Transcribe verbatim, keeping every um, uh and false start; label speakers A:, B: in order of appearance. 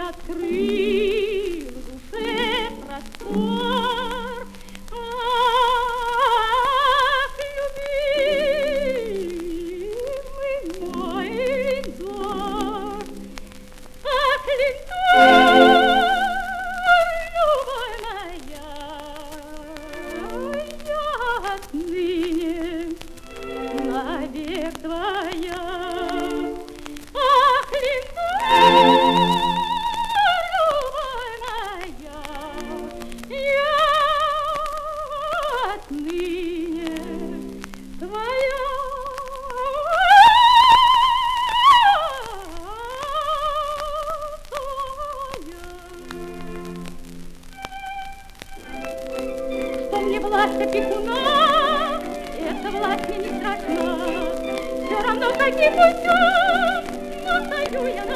A: открыл в душе простор. Ах, любимый мой Линдор, ах, Линдор, любовь моя, я отныне навек твоя. Ах, Линдор, любовь моя, я отныне твоя. Что мне власть опекуна, эта власть мне не страшна. Все равно каким путем, но стою я на